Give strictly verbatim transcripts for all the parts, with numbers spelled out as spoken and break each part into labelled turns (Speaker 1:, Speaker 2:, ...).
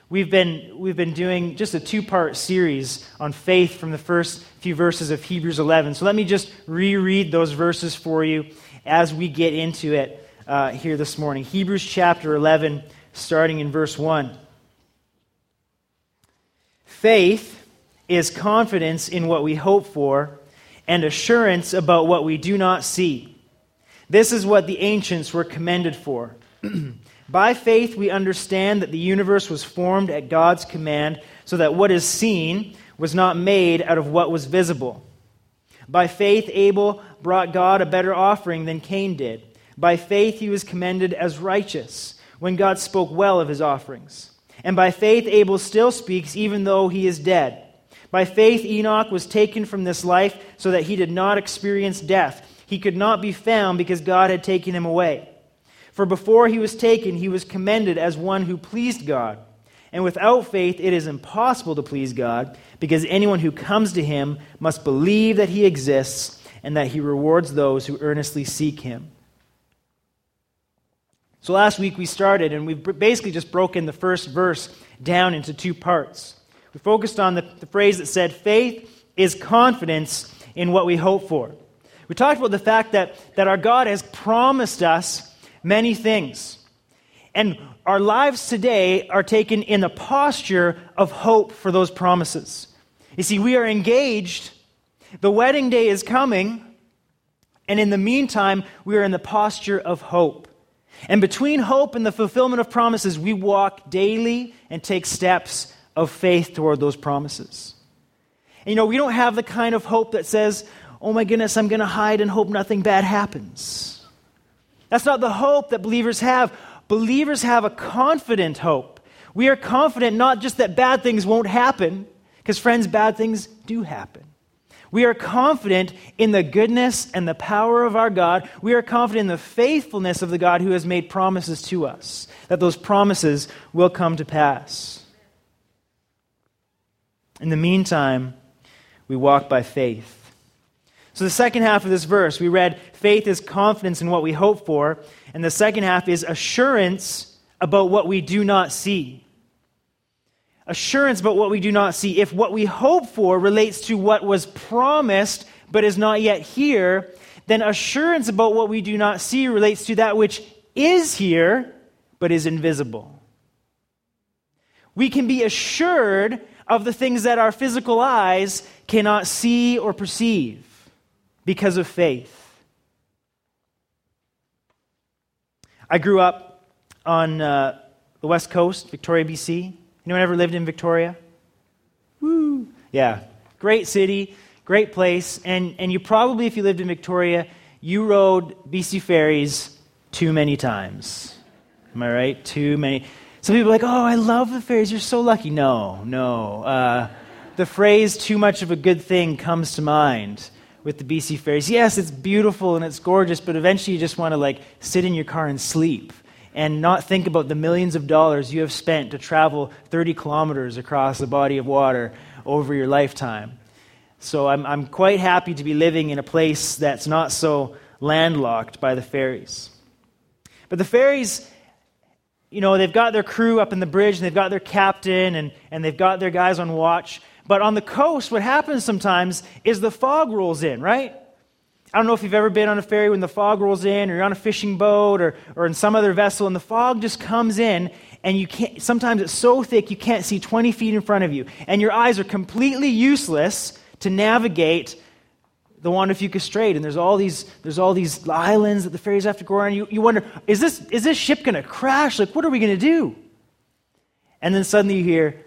Speaker 1: We've been we've been doing just a two-part series on faith from the first few verses of Hebrews eleven. So let me just reread those verses for you as we get into it uh, here this morning. Hebrews chapter eleven, starting in verse one. Faith is confidence in what we hope for and assurance about what we do not see. This is what the ancients were commended for. By faith, we understand that the universe was formed at God's command, so that what is seen was not made out of what was visible. By faith, Abel brought God a better offering than Cain did. By faith, he was commended as righteous when God spoke well of his offerings. And by faith, Abel still speaks even though he is dead. By faith, Enoch was taken from this life so that he did not experience death. He could not be found because God had taken him away. For before he was taken, he was commended as one who pleased God. And without faith, it is impossible to please God, because anyone who comes to him must believe that he exists and that he rewards those who earnestly seek him. So last week we started, and we've basically just broken the first verse down into two parts. We focused on the, the phrase that said, faith is confidence in what we hope for. We talked about the fact that, that our God has promised us many things. And our lives today are taken in the posture of hope for those promises. You see, we are engaged. The wedding day is coming. And in the meantime, we are in the posture of hope. And between hope and the fulfillment of promises, we walk daily and take steps of faith toward those promises. And you know, we don't have the kind of hope that says, oh my goodness, I'm going to hide and hope nothing bad happens. That's not the hope that believers have. Believers have a confident hope. We are confident not just that bad things won't happen, because friends, bad things do happen. We are confident in the goodness and the power of our God. We are confident in the faithfulness of the God who has made promises to us, that those promises will come to pass. In the meantime, we walk by faith. So the second half of this verse, we read, faith is confidence in what we hope for, and the second half is assurance about what we do not see. Assurance about what we do not see. If what we hope for relates to what was promised but is not yet here, then assurance about what we do not see relates to that which is here but is invisible. We can be assured of the things that our physical eyes cannot see or perceive because of faith. I grew up on uh, the West Coast, Victoria, B C. Anyone ever lived in Victoria? Woo! Yeah, great city, great place. And, and you probably, if you lived in Victoria, you rode B C ferries too many times. Am I right? Too many. Some people are like, oh, I love the ferries. You're so lucky. No, no. Uh, the phrase, too much of a good thing, comes to mind with the B C ferries. Yes, it's beautiful and it's gorgeous, but eventually you just want to like sit in your car and sleep and not think about the millions of dollars you have spent to travel thirty kilometers across the body of water over your lifetime. So I'm, I'm quite happy to be living in a place that's not so landlocked by the ferries. But the ferries, you know, they've got their crew up in the bridge, and they've got their captain, and, and they've got their guys on watch. But on the coast, what happens sometimes is the fog rolls in, right? I don't know if you've ever been on a ferry when the fog rolls in, or you're on a fishing boat, or, or in some other vessel, and the fog just comes in, and you can't. Sometimes it's so thick you can't see twenty feet in front of you, and your eyes are completely useless to navigate the Juan de Fuca Strait. And there's all these there's all these islands that the ferries have to go around. You you wonder, is this is this ship going to crash? Like, what are we going to do? And then suddenly you hear,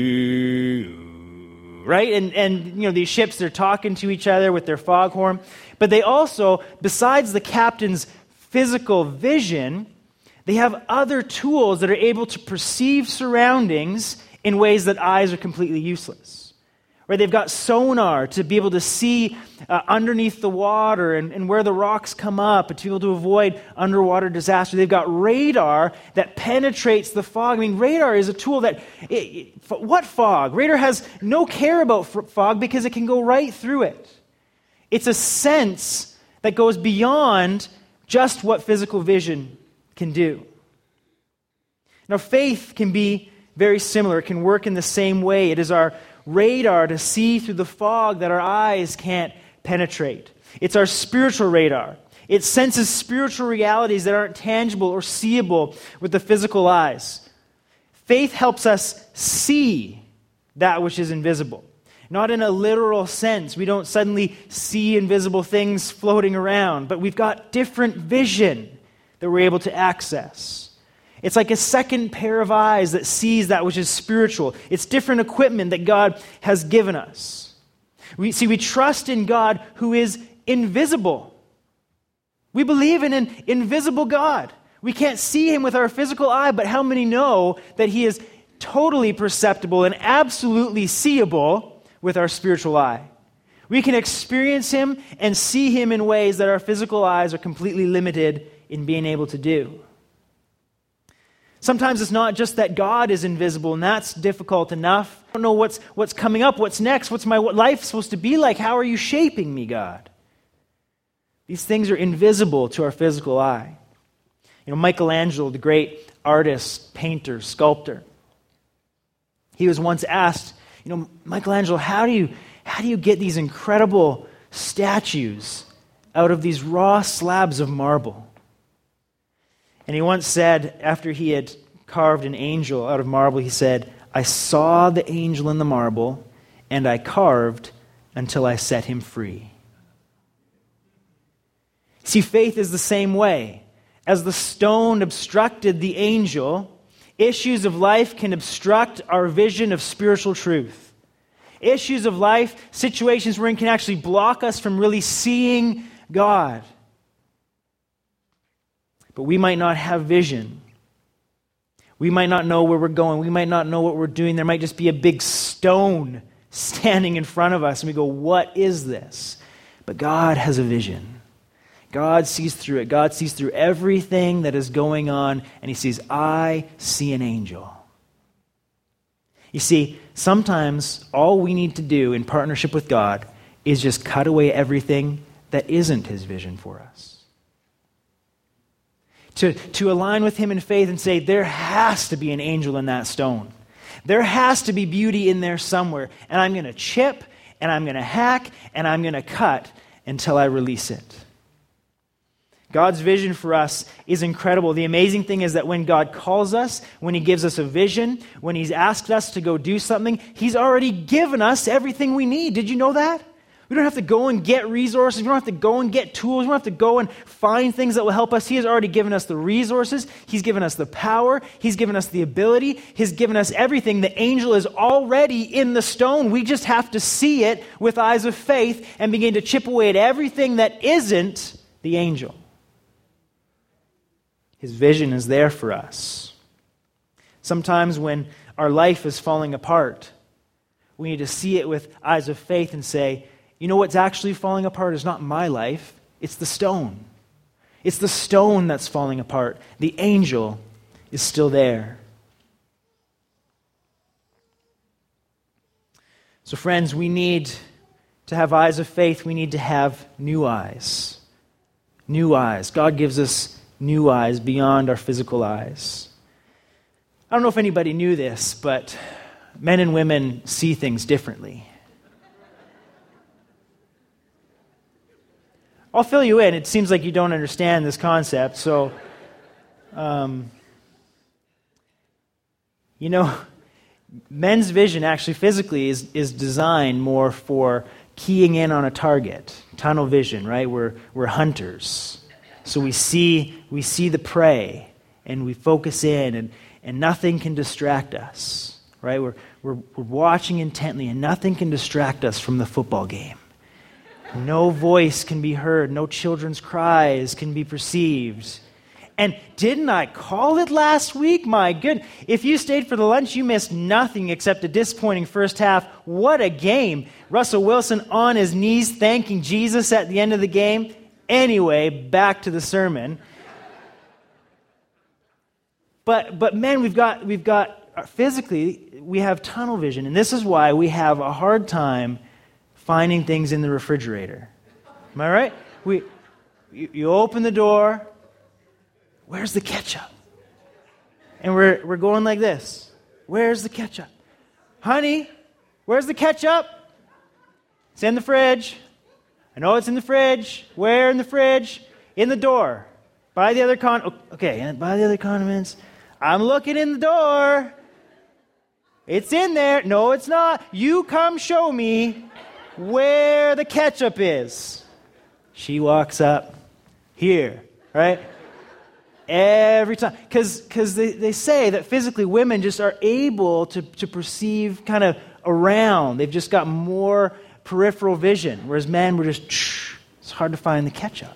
Speaker 1: right? And, and you know, these ships, they're talking to each other with their foghorn. But they also, besides the captain's physical vision, they have other tools that are able to perceive surroundings in ways that eyes are completely useless. Right? They've got sonar to be able to see uh, underneath the water and, and where the rocks come up, and to be able to avoid underwater disaster. They've got radar that penetrates the fog. I mean, radar is a tool that, it, it, what fog? Radar has no care about f- fog because it can go right through it. It's a sense that goes beyond just what physical vision can do. Now, faith can be very similar. It can work in the same way. It is our radar to see through the fog that our eyes can't penetrate. It's our spiritual radar. It senses spiritual realities that aren't tangible or seeable with the physical eyes. Faith helps us see that which is invisible. Not in a literal sense. We don't suddenly see invisible things floating around, but we've got different vision that we're able to access. It's like a second pair of eyes that sees that which is spiritual. It's different equipment that God has given us. We see, we trust in God who is invisible. We believe in an invisible God. We can't see him with our physical eye, but how many know that he is totally perceptible and absolutely seeable with our spiritual eye? We can experience him and see him in ways that our physical eyes are completely limited in being able to do. Sometimes it's not just that God is invisible, and that's difficult enough. I don't know what's what's coming up, what's next, what's my life supposed to be like? How are you shaping me, God? These things are invisible to our physical eye. You know, Michelangelo, the great artist, painter, sculptor, he was once asked, you know, Michelangelo, how do you how do you get these incredible statues out of these raw slabs of marble? And he once said, after he had carved an angel out of marble, he said, I saw the angel in the marble, and I carved until I set him free. See, faith is the same way. As the stone obstructed the angel, issues of life can obstruct our vision of spiritual truth. Issues of life, situations wherein can actually block us from really seeing God. But we might not have vision. We might not know where we're going. We might not know what we're doing. There might just be a big stone standing in front of us, and we go, what is this? But God has a vision. God sees through it. God sees through everything that is going on, and he sees, I see an angel. You see, sometimes all we need to do in partnership with God is just cut away everything that isn't his vision for us. To, to align with him in faith and say, there has to be an angel in that stone. There has to be beauty in there somewhere. And I'm going to chip, and I'm going to hack, and I'm going to cut until I release it. God's vision for us is incredible. The amazing thing is that when God calls us, when he gives us a vision, when he's asked us to go do something, he's already given us everything we need. Did you know that? We don't have to go and get resources. We don't have to go and get tools. We don't have to go and find things that will help us. He has already given us the resources. He's given us the power. He's given us the ability. He's given us everything. The angel is already in the stone. We just have to see it with eyes of faith and begin to chip away at everything that isn't the angel. His vision is there for us. Sometimes when our life is falling apart, we need to see it with eyes of faith and say, you know what's actually falling apart is not my life, it's the stone. It's the stone that's falling apart. The angel is still there. So friends, we need to have eyes of faith. We need to have new eyes. New eyes. God gives us new eyes beyond our physical eyes. I don't know if anybody knew this, but men and women see things differently. I'll fill you in. It seems like you don't understand this concept. So, um, you know, men's vision actually physically is, is designed more for keying in on a target. Tunnel vision, right? We're, we're hunters. So we see, we see the prey and we focus in and, and nothing can distract us, right? We're, we're, we're watching intently and nothing can distract us from the football game. No voice can be heard. No children's cries can be perceived. And didn't I call it last week? My goodness. If you stayed for the lunch, you missed nothing except a disappointing first half. What a game. Russell Wilson on his knees thanking Jesus at the end of the game. Anyway, back to the sermon. But but men, we've got we've got physically, we have tunnel vision. And this is why we have a hard time finding things in the refrigerator. Am I right? We, you, you open the door, where's the ketchup? And we're we're going like this. where's the ketchup? Honey, where's the ketchup? It's in the fridge. I know it's in the fridge. Where in the fridge? In the door. By the other con... Okay, and by the other condiments. I'm looking in the door. It's in there. No, it's not. You come show me where the ketchup is. She walks up. Here, right? Every time. Because they, they say that physically women just are able to, to perceive kind of around. They've just got more peripheral vision, whereas men were just, it's hard to find the ketchup.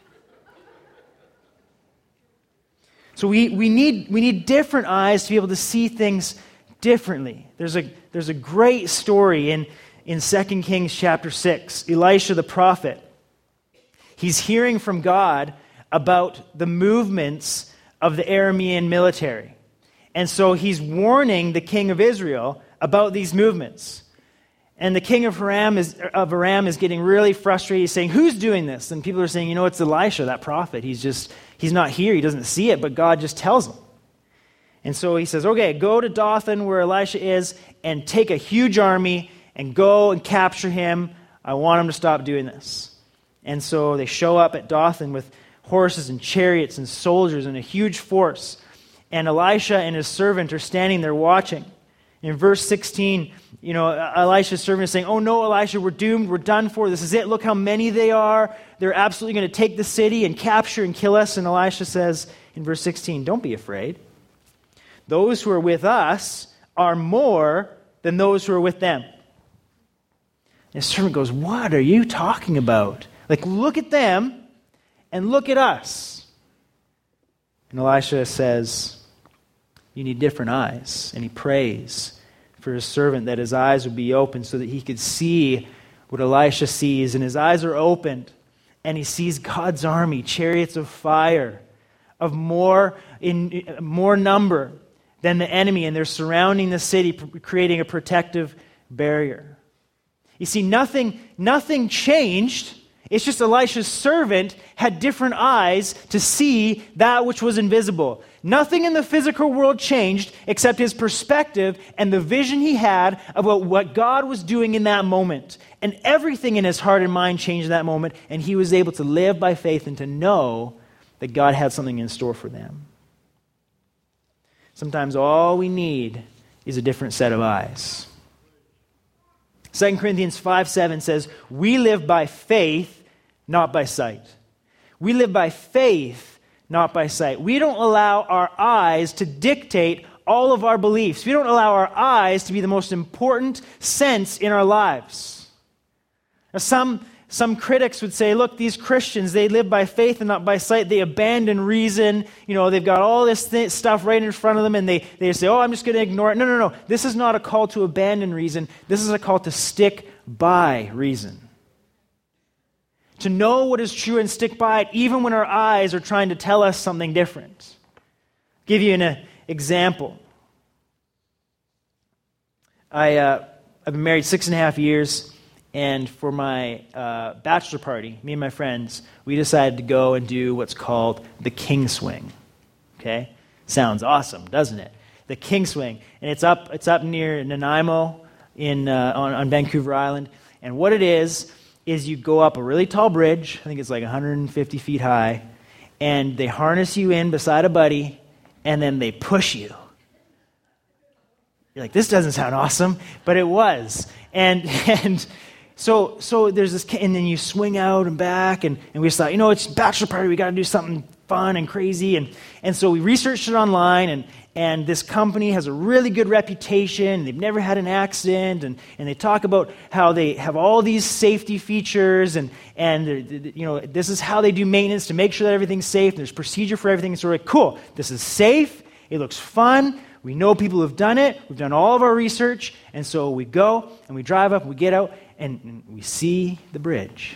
Speaker 1: So we, we need we need different eyes to be able to see things differently. There's a there's a great story in, in Second Kings chapter six. Elisha the prophet, he's hearing from God about the movements of the Aramean military. And so he's warning the king of Israel about these movements. And the king of Aram is, of Aram is getting really frustrated. He's saying, who's doing this? And people are saying, you know, it's Elisha, that prophet. He's just, he's not here. He doesn't see it, but God just tells him. And so he says, okay, go to Dothan where Elisha is and take a huge army and go and capture him. I want him to stop doing this. And so they show up at Dothan with horses and chariots and soldiers and a huge force. And Elisha and his servant are standing there watching. In verse sixteen, you know, Elisha's servant is saying, oh no, Elisha, we're doomed, we're done for, this is it, look how many they are. They're absolutely going to take the city and capture and kill us. And Elisha says in verse sixteen, don't be afraid. Those who are with us are more than those who are with them. And his servant goes, what are you talking about? Like, look at them and look at us. And Elisha says, you need different eyes. And he prays for his servant that his eyes would be open so that he could see what Elisha sees. And his eyes are opened, and he sees God's army, chariots of fire, of more in more number than the enemy, and they're surrounding the city, creating a protective barrier. You see, nothing, nothing changed. It's just Elisha's servant had different eyes to see that which was invisible. Nothing in the physical world changed except his perspective and the vision he had about what God was doing in that moment. And everything in his heart and mind changed in that moment, and he was able to live by faith and to know that God had something in store for them. Sometimes all we need is a different set of eyes. Second Corinthians five seven says, we live by faith, not by sight. We live by faith, not by sight. We don't allow our eyes to dictate all of our beliefs. We don't allow our eyes to be the most important sense in our lives. Now, some, some critics would say, look, these Christians, they live by faith and not by sight. They abandon reason. You know, they've got all this th- stuff right in front of them, and they, they say, oh, I'm just going to ignore it. No, no, no. This is not a call to abandon reason. This is a call to stick by reason. To know what is true and stick by it, even when our eyes are trying to tell us something different. I'll give you an uh, example. I, uh, I've been married six and a half years, and for my uh, bachelor party, me and my friends, we decided to go and do what's called the King Swing. Okay? Sounds awesome, doesn't it? The King Swing. And it's up, it's up near Nanaimo in, uh, on, on Vancouver Island. And what it is, is you go up a really tall bridge, I think it's like one hundred fifty feet high, and they harness you in beside a buddy, and then they push you. You're like, this doesn't sound awesome, but it was. And and so so there's this, and then you swing out and back, and, and we just thought, you know, it's bachelor party, we got to do something fun and crazy, and and so we researched it online, and and this company has a really good reputation. They've never had an accident, and, and they talk about how they have all these safety features, and and you know, this is how they do maintenance to make sure that everything's safe. And there's procedure for everything. So we're like, cool, this is safe. It looks fun. We know people who've done it. We've done all of our research, and so we go and we drive up and we get out and, and we see the bridge,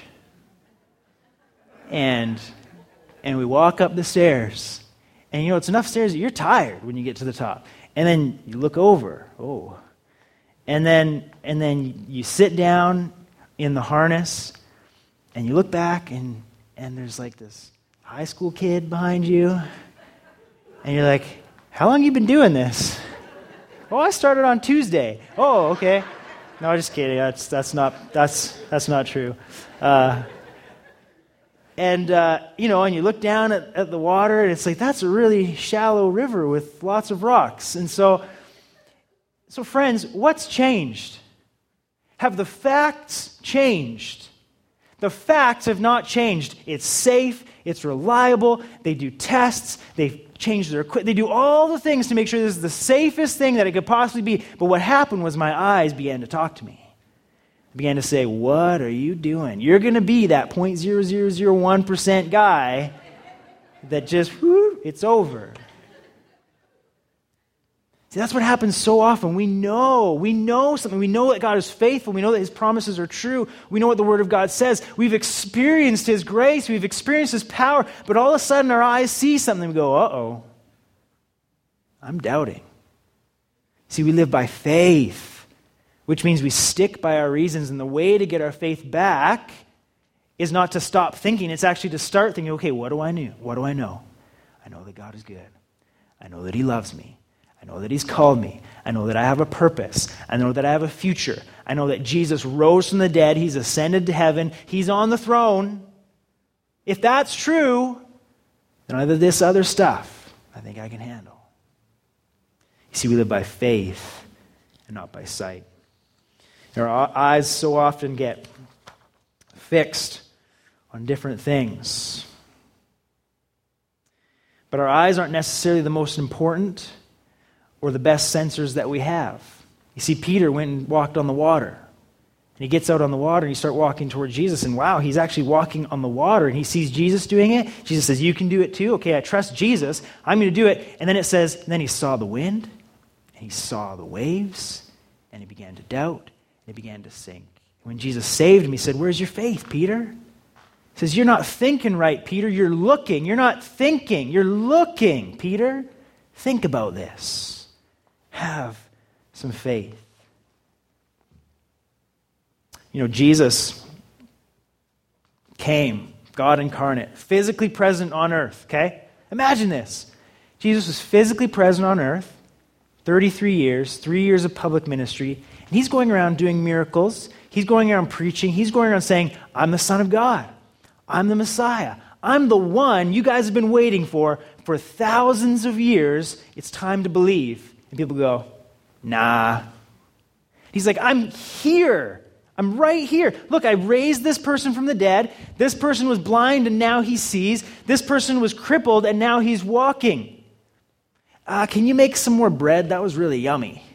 Speaker 1: and and we walk up the stairs. And you know, it's enough stairs that you're tired when you get to the top. And then you look over. Oh. And then and then you sit down in the harness and you look back, and, and there's like this high school kid behind you. And you're like, how long have you been doing this? Oh, I started on Tuesday. Oh, okay. No, just kidding. That's that's not that's that's not true. Uh, and uh, you know, and you look down at, at the water, and it's like that's a really shallow river with lots of rocks. And so, so friends, what's changed? Have the facts changed? The facts have not changed. It's safe. It's reliable. They do tests. They've changed their equipment. They do all the things to make sure this is the safest thing that it could possibly be. But what happened was my eyes began to talk to me. I began to say, what are you doing? You're going to be that zero point zero zero zero one percent guy that just, whoo, it's over. See, that's what happens so often. We know, we know something. We know that God is faithful. We know that His promises are true. We know what the Word of God says. We've experienced His grace. We've experienced His power. But all of a sudden our eyes see something and we go, uh-oh, I'm doubting. See, we live by faith, which means we stick by our reasons. And the way to get our faith back is not to stop thinking. It's actually to start thinking, okay, what do I know? What do I know? I know that God is good. I know that He loves me. I know that He's called me. I know that I have a purpose. I know that I have a future. I know that Jesus rose from the dead. He's ascended to heaven. He's on the throne. If that's true, then either this other stuff I think I can handle. You see, we live by faith and not by sight. Our eyes so often get fixed on different things. But our eyes aren't necessarily the most important or the best sensors that we have. You see, Peter went and walked on the water. And he gets out on the water and he starts walking toward Jesus. And wow, he's actually walking on the water. And he sees Jesus doing it. Jesus says, you can do it too. Okay, I trust Jesus. I'm going to do it. And then it says, and then he saw the wind. And he saw the waves. And he began to doubt. And he began to sink. When Jesus saved him, he said, where's your faith, Peter? He says, you're not thinking right, Peter. You're looking. You're not thinking. You're looking, Peter. Think about this. Have some faith. You know, Jesus came, God incarnate, physically present on earth, okay? Imagine this. Jesus was physically present on earth, thirty-three years, three years of public ministry, and He's going around doing miracles. He's going around preaching. He's going around saying, I'm the Son of God. I'm the Messiah. I'm the one you guys have been waiting for for thousands of years. It's time to believe. And people go, nah. He's like, I'm here. I'm right here. Look, I raised this person from the dead. This person was blind and now he sees. This person was crippled and now he's walking. Uh, can you make some more bread? That was really yummy.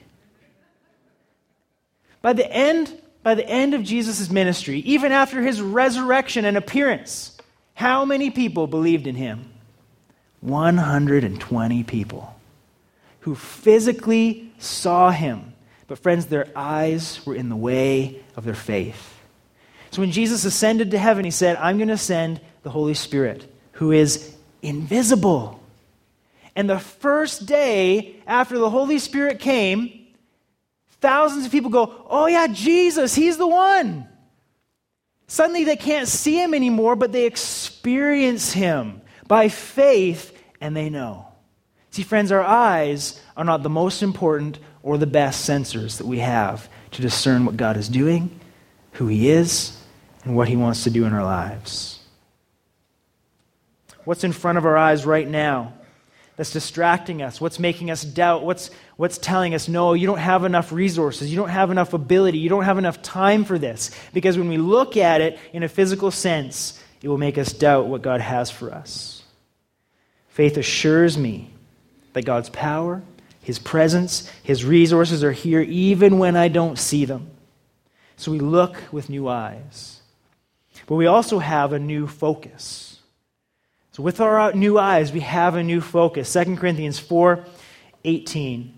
Speaker 1: By the end, by the end of Jesus' ministry, even after His resurrection and appearance, how many people believed in Him? one hundred twenty people who physically saw Him. But friends, their eyes were in the way of their faith. So when Jesus ascended to heaven, He said, I'm going to send the Holy Spirit, who is invisible. And the first day after the Holy Spirit came, thousands of people go, oh yeah, Jesus, He's the one. Suddenly they can't see Him anymore, but they experience Him by faith, and they know. See, friends, our eyes are not the most important or the best sensors that we have to discern what God is doing, who He is, and what He wants to do in our lives. What's in front of our eyes right now that's distracting us? What's making us doubt? What's, what's telling us, no, you don't have enough resources, you don't have enough ability, you don't have enough time for this? Because when we look at it in a physical sense, it will make us doubt what God has for us. Faith assures me that God's power, His presence, His resources are here even when I don't see them. So we look with new eyes. But we also have a new focus. So with our new eyes, we have a new focus. Second Corinthians four eighteen.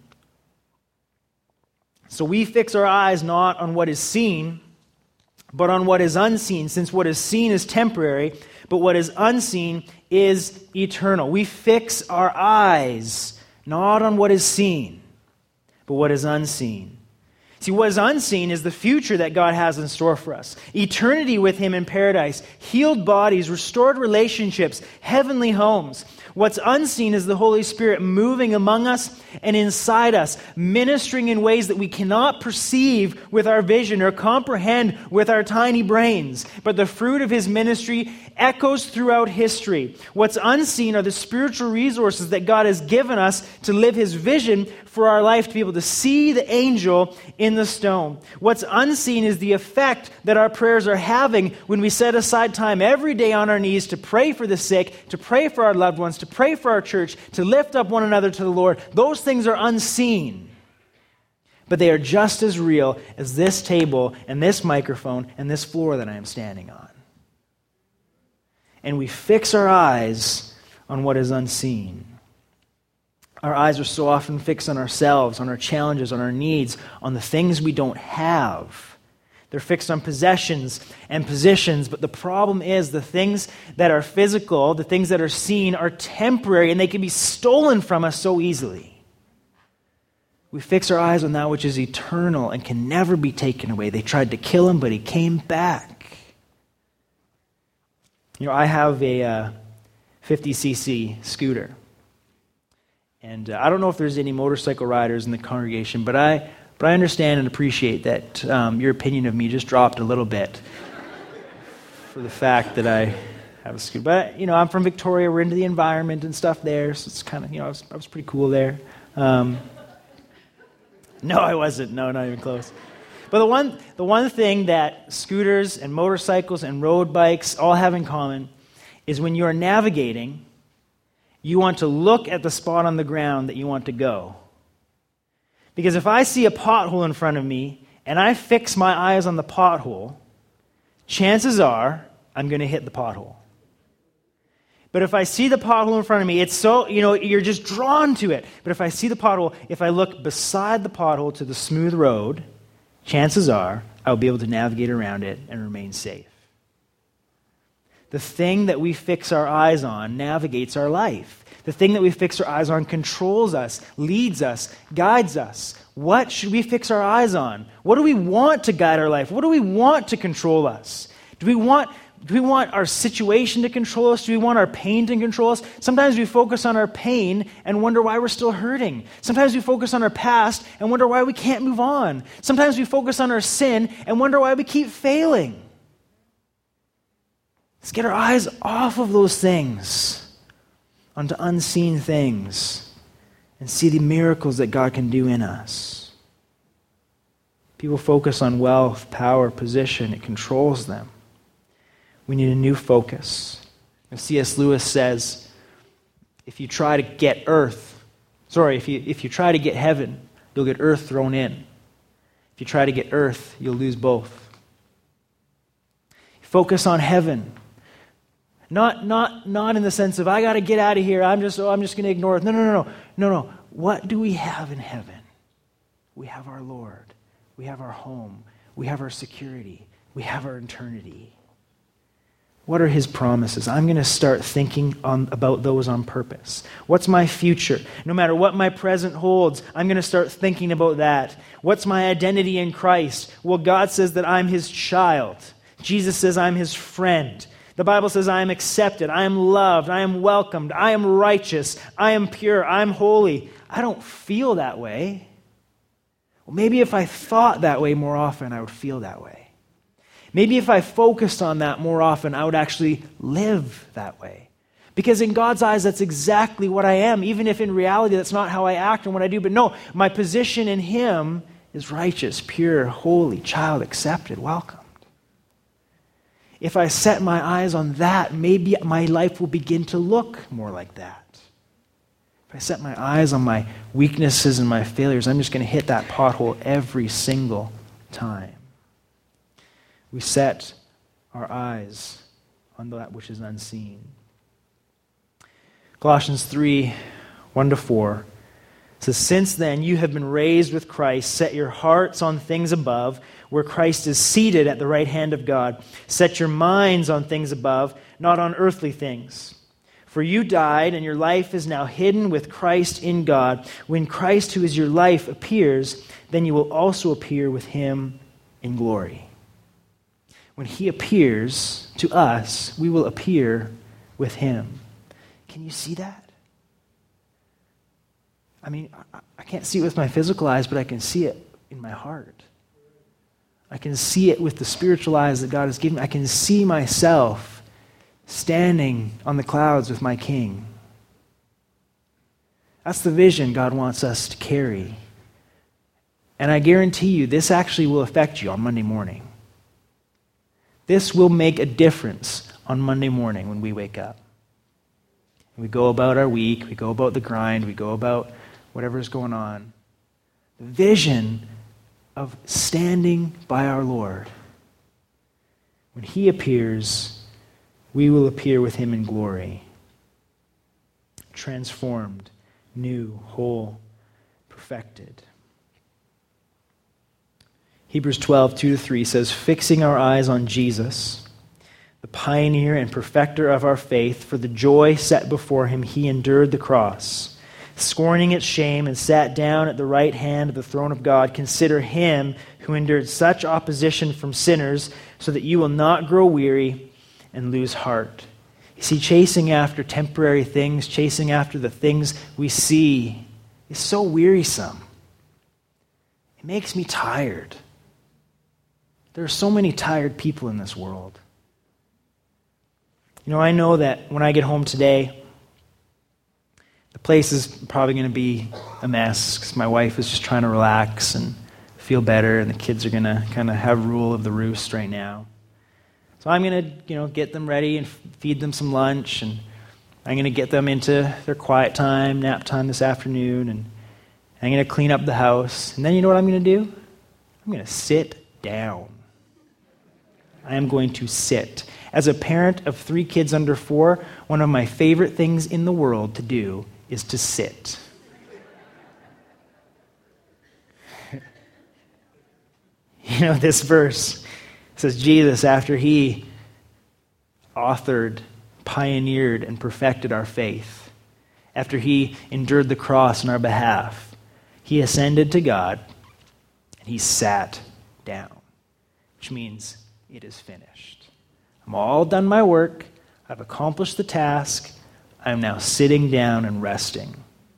Speaker 1: So we fix our eyes not on what is seen, but on what is unseen, since what is seen is temporary, but what is unseen is eternal. We fix our eyes not on what is seen, but what is unseen. See, what is unseen is the future that God has in store for us. Eternity with Him in paradise, healed bodies, restored relationships, heavenly homes. What's unseen is the Holy Spirit moving among us and inside us, ministering in ways that we cannot perceive with our vision or comprehend with our tiny brains. But the fruit of his ministry echoes throughout history. What's unseen are the spiritual resources that God has given us to live his vision for our life, to be able to see the angel in the stone. What's unseen is the effect that our prayers are having when we set aside time every day on our knees to pray for the sick, to pray for our loved ones, to pray for our church, to lift up one another to the Lord. Those things are unseen. But they are just as real as this table and this microphone and this floor that I am standing on. And we fix our eyes on what is unseen. Our eyes are so often fixed on ourselves, on our challenges, on our needs, on the things we don't have. They're fixed on possessions and positions, but the problem is the things that are physical, the things that are seen, are temporary, and they can be stolen from us so easily. We fix our eyes on that which is eternal and can never be taken away. They tried to kill him, but he came back. You know, I have a uh, fifty c c scooter. And uh, I don't know if there's any motorcycle riders in the congregation, but I but I understand and appreciate that um, your opinion of me just dropped a little bit for the fact that I have a scooter. But, you know, I'm from Victoria. We're into the environment and stuff there, so it's kind of, you know, I was, I was pretty cool there. Um, no, I wasn't. No, not even close. But the one, the one thing that scooters and motorcycles and road bikes all have in common is when you are navigating, you want to look at the spot on the ground that you want to go. Because if I see a pothole in front of me and I fix my eyes on the pothole, chances are I'm going to hit the pothole. But if I see the pothole in front of me, it's so, you know, you're just drawn to it. But if I see the pothole, if I look beside the pothole to the smooth road, chances are I'll be able to navigate around it and remain safe. The thing that we fix our eyes on navigates our life. The thing that we fix our eyes on controls us, leads us, guides us. What should we fix our eyes on? What do we want to guide our life? What do we want to control us? Do we want, do we want our situation to control us? Do we want our pain to control us? Sometimes we focus on our pain and wonder why we're still hurting. Sometimes we focus on our past and wonder why we can't move on. Sometimes we focus on our sin and wonder why we keep failing. Let's get our eyes off of those things onto unseen things and see the miracles that God can do in us. People focus on wealth, power, position. It controls them. We need a new focus. As C S Lewis says, if you try to get earth, sorry, if you, if you try to get heaven, you'll get earth thrown in. If you try to get earth, you'll lose both. Focus on heaven. Not, not, not in the sense of, I got to get out of here. I'm just, oh, I'm just going to ignore it. No, no, no, no. No, no. What do we have in heaven? We have our Lord. We have our home. We have our security. We have our eternity. What are his promises? I'm going to start thinking on, about those on purpose. What's my future? No matter what my present holds, I'm going to start thinking about that. What's my identity in Christ? Well, God says that I'm his child. Jesus says I'm his friend. The Bible says I am accepted, I am loved, I am welcomed, I am righteous, I am pure, I am holy. I don't feel that way. Well, maybe if I thought that way more often, I would feel that way. Maybe if I focused on that more often, I would actually live that way. Because in God's eyes, that's exactly what I am, even if in reality that's not how I act and what I do. But no, my position in him is righteous, pure, holy, child, accepted, welcome. If I set my eyes on that, maybe my life will begin to look more like that. If I set my eyes on my weaknesses and my failures, I'm just going to hit that pothole every single time. We set our eyes on that which is unseen. Colossians three, one to four says, since then you have been raised with Christ, set your hearts on things above, where Christ is seated at the right hand of God. Set your minds on things above, not on earthly things. For you died, and your life is now hidden with Christ in God. When Christ, who is your life, appears, then you will also appear with him in glory. When he appears to us, we will appear with him. Can you see that? I mean, I, I can't see it with my physical eyes, but I can see it in my heart. I can see it with the spiritual eyes that God has given me. I can see myself standing on the clouds with my King. That's the vision God wants us to carry. And I guarantee you, this actually will affect you on Monday morning. This will make a difference on Monday morning when we wake up. We go about our week, we go about the grind, we go about whatever's going on. The vision of standing by our Lord. When He appears, we will appear with Him in glory. Transformed, new, whole, perfected. Hebrews twelve, two to three says, fixing our eyes on Jesus, the pioneer and perfecter of our faith, for the joy set before Him, He endured the cross, scorning its shame, and sat down at the right hand of the throne of God. Consider Him who endured such opposition from sinners, so that you will not grow weary and lose heart. You see, chasing after temporary things, chasing after the things we see, is so wearisome. It makes me tired. There are so many tired people in this world. You know, I know that when I get home today, the place is probably going to be a mess because my wife is just trying to relax and feel better, and the kids are going to kind of have rule of the roost right now. So I'm going to, you know, get them ready and feed them some lunch, and I'm going to get them into their quiet time, nap time this afternoon, and I'm going to clean up the house. And then you know what I'm going to do? I'm going to sit down. I am going to sit. As a parent of three kids under four, one of my favorite things in the world to do is to sit. You know, this verse says Jesus, after He authored, pioneered, and perfected our faith, after He endured the cross on our behalf, He ascended to God and He sat down, which means it is finished. I'm all done my work. I've accomplished the task. I'm now sitting down and resting.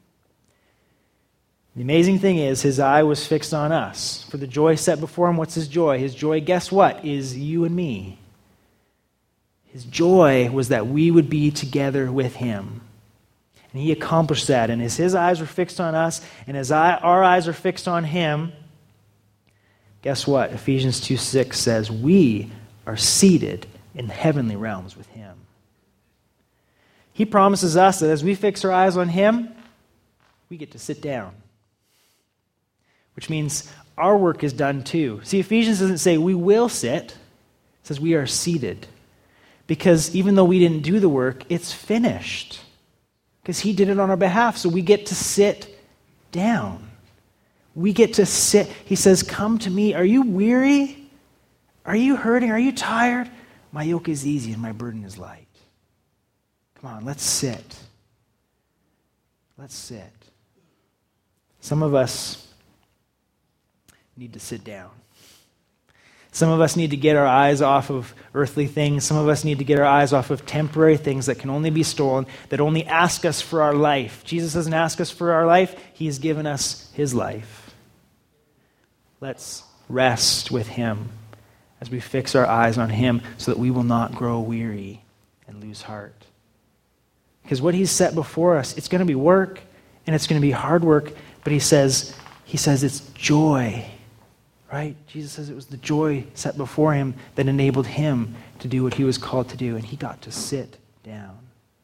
Speaker 1: The amazing thing is, His eye was fixed on us. For the joy set before Him, what's His joy? His joy, guess what? Is you and me. His joy was that we would be together with Him. And He accomplished that. And as His eyes were fixed on us, and as I, our eyes are fixed on Him, guess what? Ephesians two six says, we are seated in heavenly realms with Him. He promises us that as we fix our eyes on Him, we get to sit down. Which means our work is done too. See, Ephesians doesn't say we will sit. It says we are seated. Because even though we didn't do the work, it's finished. Because He did it on our behalf, so we get to sit down. We get to sit. He says, come to me. Are you weary? Are you hurting? Are you tired? My yoke is easy and my burden is light. Come on, let's sit. Let's sit. Some of us need to sit down. Some of us need to get our eyes off of earthly things. Some of us need to get our eyes off of temporary things that can only be stolen, that only ask us for our life. Jesus doesn't ask us for our life. He has given us His life. Let's rest with Him as we fix our eyes on Him so that we will not grow weary and lose heart. Because what He's set before us, it's going to be work and it's going to be hard work, but He says, He says it's joy. Right? Jesus says it was the joy set before Him that enabled Him to do what He was called to do, and He got to sit down.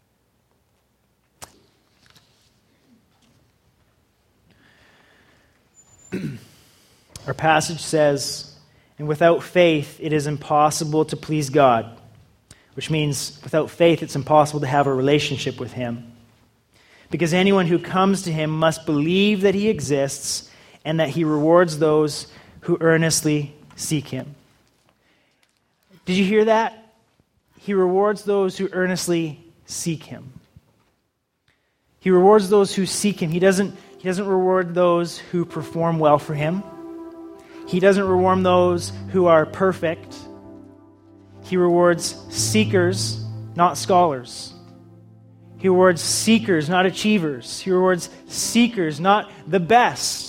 Speaker 1: Our passage says, and without faith it is impossible to please God, which means without faith it's impossible to have a relationship with Him. Because anyone who comes to Him must believe that He exists and that He rewards those who earnestly seek Him. Did you hear that? He rewards those who earnestly seek Him. He rewards those who seek Him. He doesn't, he doesn't reward those who perform well for Him. He doesn't reward those who are perfect. He rewards seekers, not scholars. He rewards seekers, not achievers. He rewards seekers, not the best.